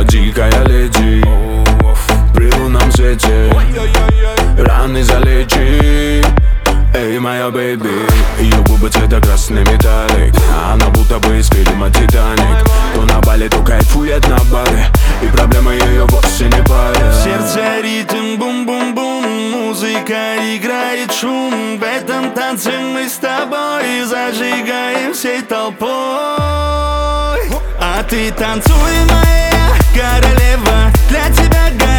дикая леди. При лунном свете раны залечи. Эй, моя бэйби, ее губы цвета красный металлик, а она будто бы из фильма «Титаник». То на бале, то кайфует на баре, и проблемы ее вовсе не парят. В сердце ритм бум-бум-бум, музыка играет шум. В этом танце мы с тобой зажигаем всей толпой. А ты танцуй, моя королева, для тебя горит